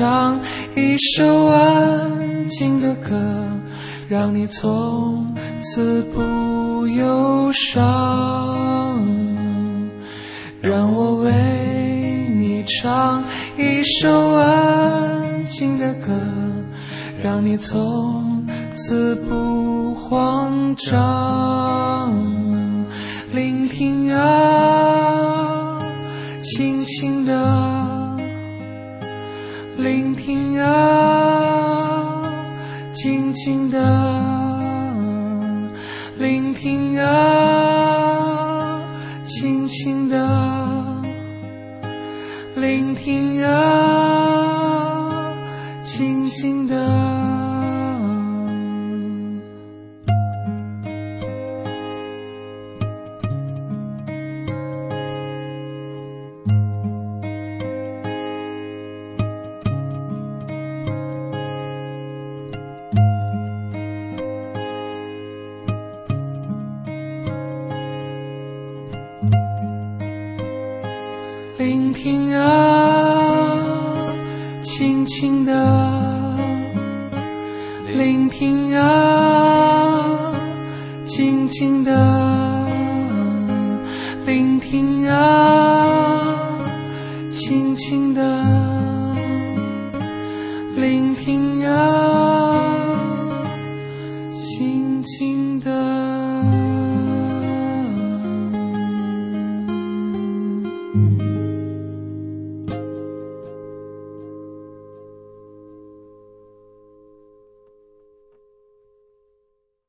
唱一首安静的歌，让你从此不忧伤。让我为你唱一首安静的歌，让你从此不慌张。聆听啊，轻轻地聆听啊，静静地聆听啊，轻轻地聆听啊，静静地。聆听啊，轻轻地聆听啊，静静地聆听啊，轻轻地聆听